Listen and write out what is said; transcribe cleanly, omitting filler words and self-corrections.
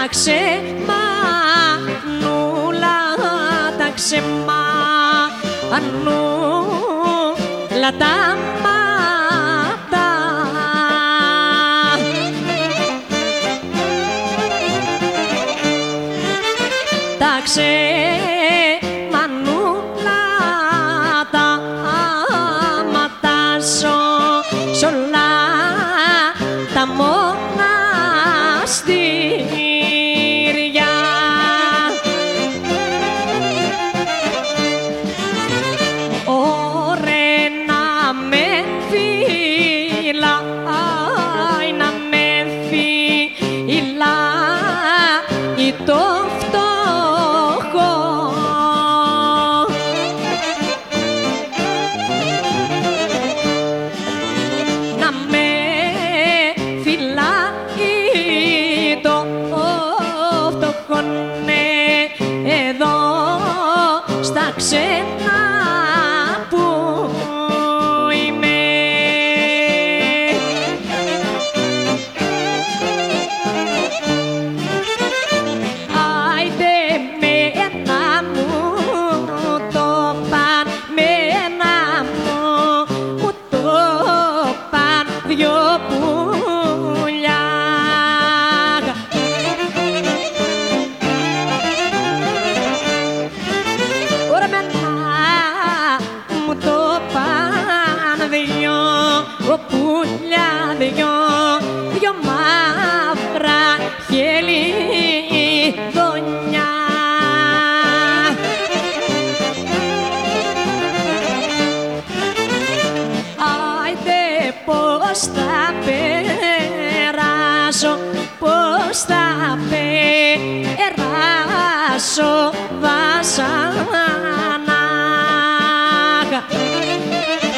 ξεμανούλα, τα ξεμανούλα τα μάτα. Τα ξεμανούλα τα μάτα σ' όλα τα μοναστήρια. Ωρε να με φυλάει, να με φυλάει το φτωχό. Να με φυλάει το φτωχό, ναι, εδώ στα ξένα που είμαι. Άιντε μένα μου το παν, μένα μου το παν δυο πουλιά. Ωρα μένα μου το παν δυο πουλιά, δυο μαύρα χελιδόνια. Άιντε πώς θα περάσω, πώς θα περάσω βασανά.